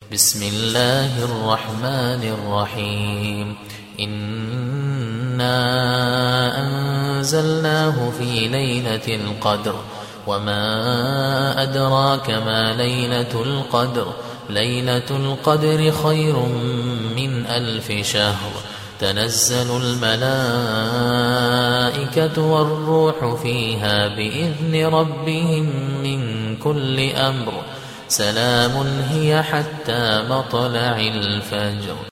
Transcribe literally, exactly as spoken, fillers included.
بسم الله الرحمن الرحيم إنا أنزلناه في ليلة القدر وما أدراك ما ليلة القدر ليلة القدر خير من ألف شهر تنزل الملائكة والروح فيها بإذن ربهم من كل أمر سلام هي حتى مطلع الفجر.